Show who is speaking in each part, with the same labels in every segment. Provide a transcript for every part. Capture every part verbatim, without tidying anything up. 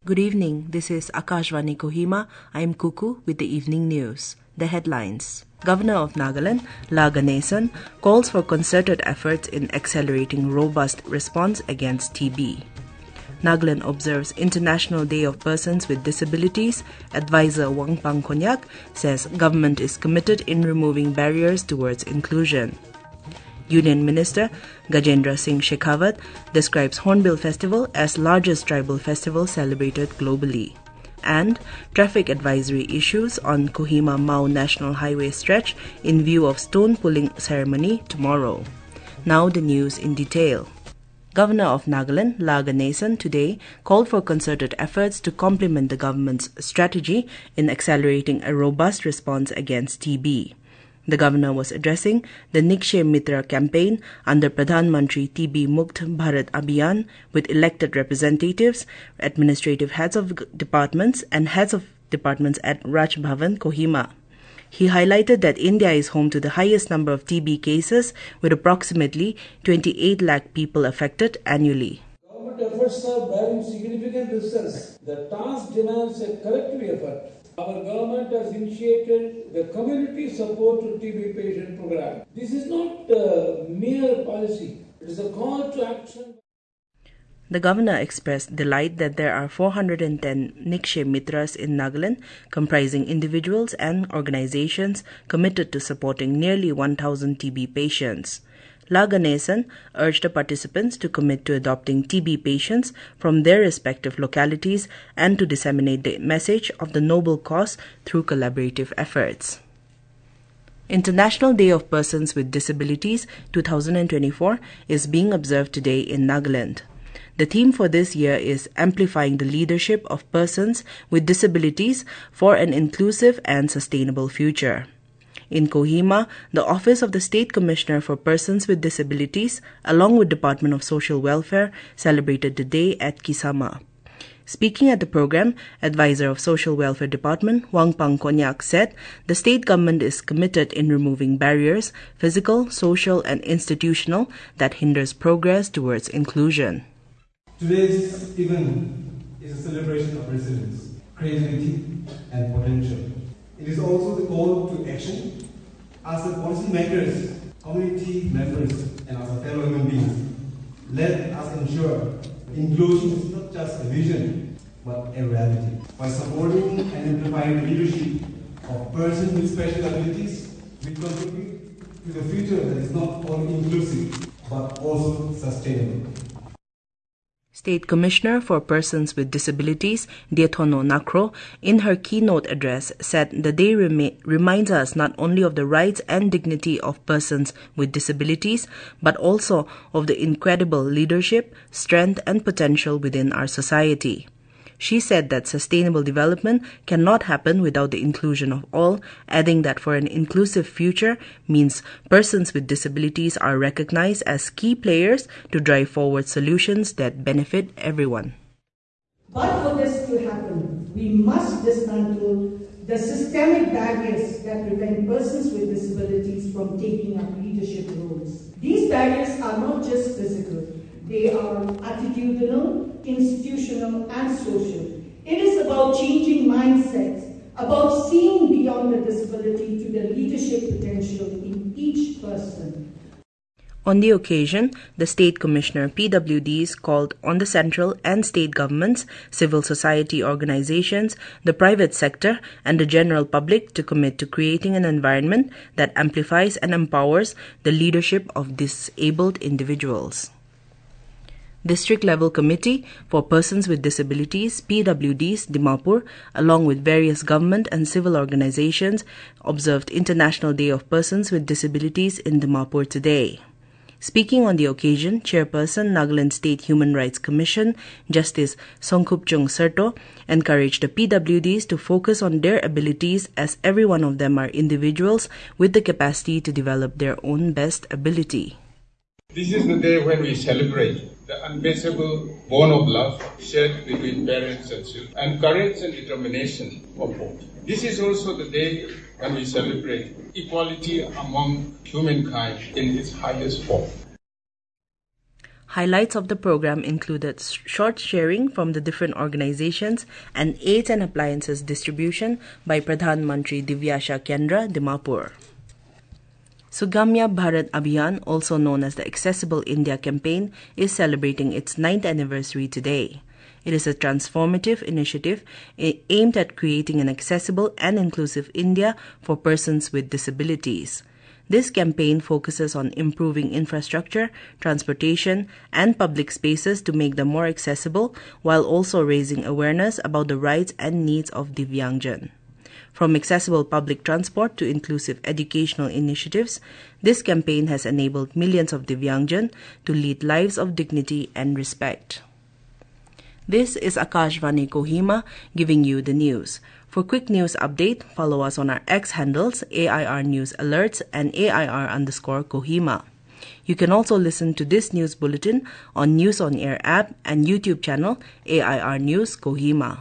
Speaker 1: Good evening, this is Akashvani Kohima. I am Kuku with the evening news. The headlines. Governor of Nagaland, La Ganesan, calls for concerted efforts in accelerating robust response against T B. Nagaland observes International Day of Persons with Disabilities. Advisor Wangpang Konyak says government is committed in removing barriers towards inclusion. Union Minister Gajendra Singh Shekhawat describes Hornbill Festival as largest tribal festival celebrated globally. And traffic advisory issues on Kohima Mau National Highway stretch in view of stone pulling ceremony tomorrow. Now the news in detail. Governor of Nagaland, La Ganesan, today called for concerted efforts to complement the government's strategy in accelerating a robust response against T B. The governor was addressing the Nikshay Mitra campaign under Pradhan Mantri T B Mukt Bharat Abhiyan with elected representatives, administrative heads of departments and heads of departments at Raj Bhavan, Kohima. He highlighted that India is home to the highest number of T B cases with approximately twenty-eight lakh people affected annually.
Speaker 2: Government efforts are bearing significant results. The task demands a collective effort. Our government has initiated the Community Support to T B Patient Program. This is not uh, mere policy. It is a call to action.
Speaker 1: The governor expressed delight that there are four hundred ten Nikshay Mitras in Nagaland, comprising individuals and organizations committed to supporting nearly one thousand T B patients. La Ganesan urged the participants to commit to adopting T B patients from their respective localities and to disseminate the message of the noble cause through collaborative efforts. International Day of Persons with Disabilities twenty twenty-four is being observed today in Nagaland. The theme for this year is Amplifying the Leadership of Persons with Disabilities for an Inclusive and Sustainable Future. In Kohima, the Office of the State Commissioner for Persons with Disabilities, along with Department of Social Welfare, celebrated the day at Kisama. Speaking at the program, Advisor of Social Welfare Department, Wangpang Konyak, said the state government is committed in removing barriers, physical, social, and institutional, that hinders progress towards inclusion.
Speaker 3: Today's event is a celebration of resilience, creativity, and potential. It is also the call to action. As the policymakers, community members, and as a fellow human beings, let us ensure inclusion is not just a vision, but a reality. By supporting and amplifying the leadership of persons with special abilities, we contribute to the future that is not only inclusive, but also sustainable.
Speaker 1: State Commissioner for Persons with Disabilities, Diathono Nakro, in her keynote address said the day remi- reminds us not only of the rights and dignity of persons with disabilities, but also of the incredible leadership, strength, and potential within our society. She said that sustainable development cannot happen without the inclusion of all, adding that for an inclusive future means persons with disabilities are recognized as key players to drive forward solutions that benefit everyone.
Speaker 4: But for this to happen, we must dismantle the systemic barriers that prevent persons with disabilities from taking up leadership roles. These barriers are not just physical. They are attitudinal, institutional, and social. It is about changing mindsets, about seeing beyond the disability to the leadership potential in each person.
Speaker 1: On the occasion, the State Commissioner P W Ds called on the central and state governments, civil society organizations, the private sector, and the general public to commit to creating an environment that amplifies and empowers the leadership of disabled individuals. District Level Committee for Persons with Disabilities, P W Ds, Dimapur, along with various government and civil organizations, observed International Day of Persons with Disabilities in Dimapur today. Speaking on the occasion, Chairperson, Nagaland State Human Rights Commission, Justice Songkhupchung Serto, encouraged the P W Ds to focus on their abilities, as every one of them are individuals with the capacity to develop their own best ability.
Speaker 5: This is the day when we celebrate the unbeatable bond of love shared between parents and children, and courage and determination of both. This is also the day when we celebrate equality among humankind in its highest form.
Speaker 1: Highlights of the program included short sharing from the different organizations and aids and appliances distribution by Pradhan Mantri Divyasha Kendra, Dimapur. Sugamya Bharat Abhiyan, also known as the Accessible India campaign, is celebrating its ninth anniversary today. It is a transformative initiative aimed at creating an accessible and inclusive India for persons with disabilities. This campaign focuses on improving infrastructure, transportation, and public spaces to make them more accessible, while also raising awareness about the rights and needs of Divyangjan. From accessible public transport to inclusive educational initiatives, this campaign has enabled millions of Divyangjan to lead lives of dignity and respect. This is Akashvani Kohima giving you the news. For quick news update, follow us on our X handles A I R News Alerts and A I R underscore Kohima. You can also listen to this news bulletin on News on Air app and YouTube channel A I R News Kohima.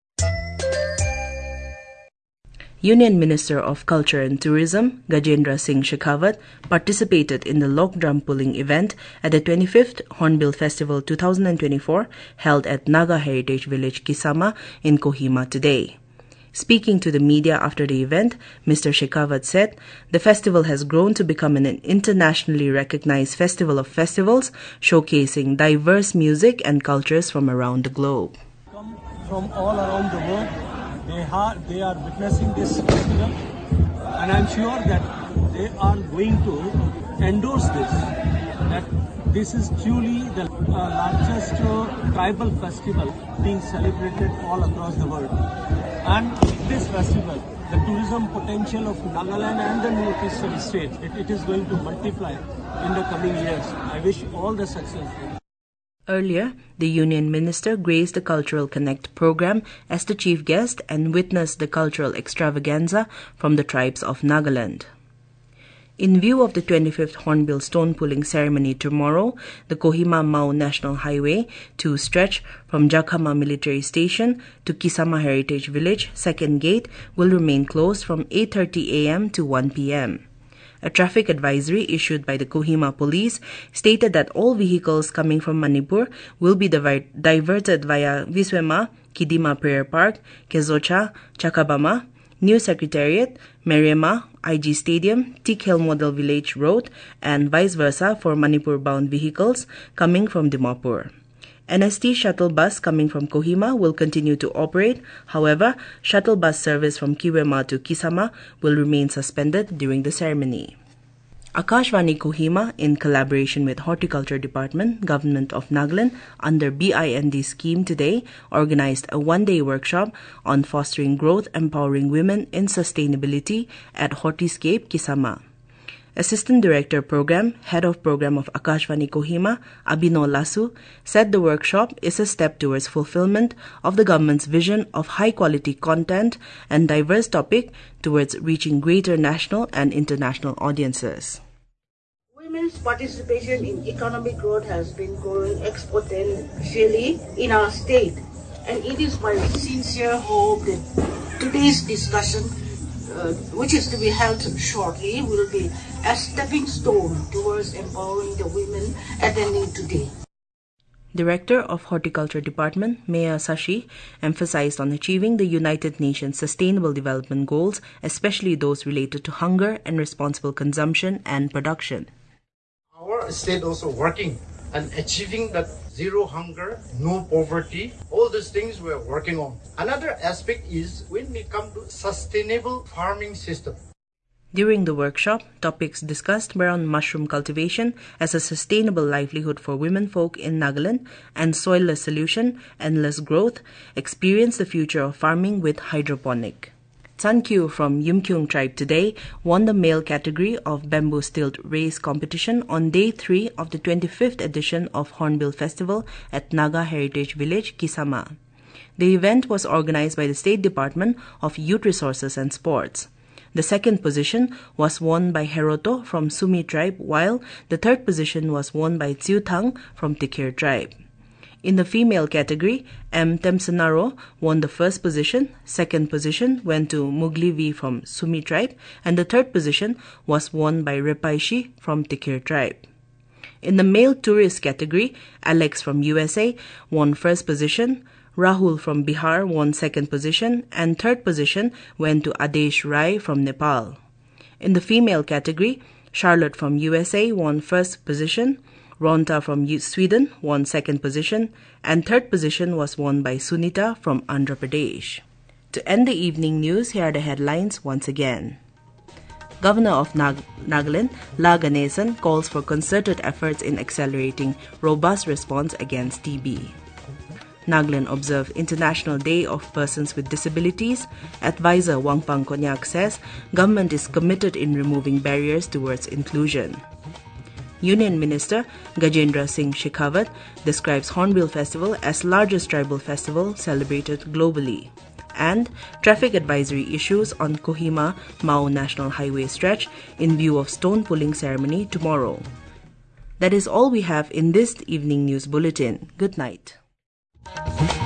Speaker 1: Union Minister of Culture and Tourism, Gajendra Singh Shekhawat, participated in the Lok Drum Pulling event at the twenty-fifth Hornbill Festival twenty twenty-four held at Naga Heritage Village, Kisama in Kohima today. Speaking to the media after the event, Mister Shekhawat said, the festival has grown to become an internationally recognized festival of festivals, showcasing diverse music and cultures from around the globe.
Speaker 6: Come from all around the world, they are, they are witnessing this festival, and I'm sure that they are going to endorse this, that this is truly the uh, largest uh, tribal festival being celebrated all across the world. And this festival, the tourism potential of Nagaland and the northeastern states, it, it is going to multiply in the coming years. I wish all the success.
Speaker 1: Earlier, the Union Minister graced the Cultural Connect program as the chief guest and witnessed the cultural extravaganza from the tribes of Nagaland. In view of the twenty-fifth Hornbill Stone Pulling ceremony tomorrow, the Kohima-Mau National Highway two stretch from Jakhama Military Station to Kisama Heritage Village, second gate, will remain closed from eight thirty a m to one p m A traffic advisory issued by the Kohima Police stated that all vehicles coming from Manipur will be divi- diverted via Viswema, Kidima Prayer Park, Kezocha, Chakabama, New Secretariat, Meriema, I G Stadium, Teak Hill Model Village Road, and vice versa for Manipur-bound vehicles coming from Dimapur. N S T shuttle bus coming from Kohima will continue to operate. However, shuttle bus service from Kiwema to Kisama will remain suspended during the ceremony. Akashvani Kohima, in collaboration with Horticulture Department, Government of Nagaland, under B I N D scheme today, organized a one-day workshop on fostering growth empowering women in sustainability at Hortiscape, Kisama. Assistant Director Program, Head of Program of Akashvani Kohima, Abhinav Lasu, said the workshop is a step towards fulfillment of the government's vision of high-quality content and diverse topic towards reaching greater national and international audiences.
Speaker 7: Women's participation in economic growth has been growing exponentially in our state, and it is my sincere hope that today's discussion, uh, which is to be held shortly, will be a stepping stone towards empowering the women attending today.
Speaker 1: Director of Horticulture Department, Maya Sashi, emphasized on achieving the United Nations Sustainable Development Goals, especially those related to hunger and responsible consumption and production.
Speaker 8: Our state also working on achieving that zero hunger, no poverty, all these things we are working on. Another aspect is when we come to sustainable farming system.
Speaker 1: During the workshop, topics discussed were on mushroom cultivation as a sustainable livelihood for women folk in Nagaland and soilless solution, endless growth, experience the future of farming with hydroponic. Tsankyu from Yumkyung tribe today won the male category of bamboo stilt race competition on day three of the twenty-fifth edition of Hornbill Festival at Naga Heritage Village, Kisama. The event was organized by the State Department of Youth Resources and Sports. The second position was won by Heroto from Sumi tribe, while the third position was won by Tsiutang from Tikir tribe. In the female category, M. Temsenaro won the first position, second position went to Muglivi from Sumi tribe, and the third position was won by Repaishi from Tikir tribe. In the male tourist category, Alex from U S A won first position, Rahul from Bihar won second position, and third position went to Adesh Rai from Nepal. In the female category, Charlotte from U S A won first position, Ronta from Sweden won second position, and third position was won by Sunita from Andhra Pradesh. To end the evening news, here are the headlines once again. Governor of Nag- Nagaland, La Ganesan, calls for concerted efforts in accelerating robust response against T B. Nagaland observed International Day of Persons with Disabilities. Advisor Wangpang Konyak says government is committed in removing barriers towards inclusion. Union Minister Gajendra Singh Shekhawat describes Hornbill Festival as largest tribal festival celebrated globally. And traffic advisory issues on Kohima-Mao National Highway stretch in view of stone pulling ceremony tomorrow. That is all we have in this evening news bulletin. Good night.